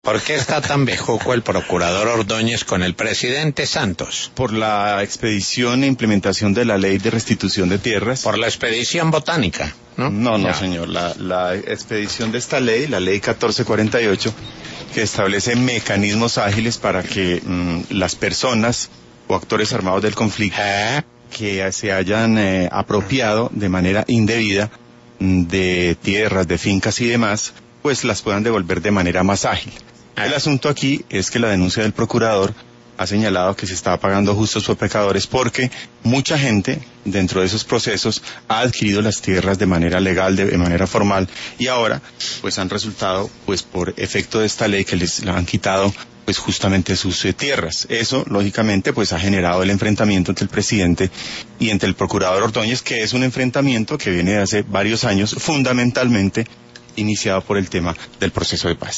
¿Por qué está tan bejuco el procurador Ordóñez con el presidente Santos? Por la expedición e implementación de la ley de restitución de tierras. Por la expedición botánica, ¿no? No, señor. La expedición de esta ley, la ley 1448, que establece mecanismos ágiles para que las personas o actores armados del conflicto que se hayan apropiado de manera indebida de tierras, de fincas y demás, pues las puedan devolver de manera más ágil. El asunto aquí es que la denuncia del procurador ha señalado que se está pagando justos por pecadores porque mucha gente dentro de esos procesos ha adquirido las tierras de manera legal, de manera formal, y ahora pues han resultado pues por efecto de esta ley que les han quitado pues justamente sus tierras. Eso lógicamente pues ha generado el enfrentamiento entre el presidente y entre el procurador Ordóñez, que es un enfrentamiento que viene de hace varios años, fundamentalmente iniciado por el tema del proceso de paz.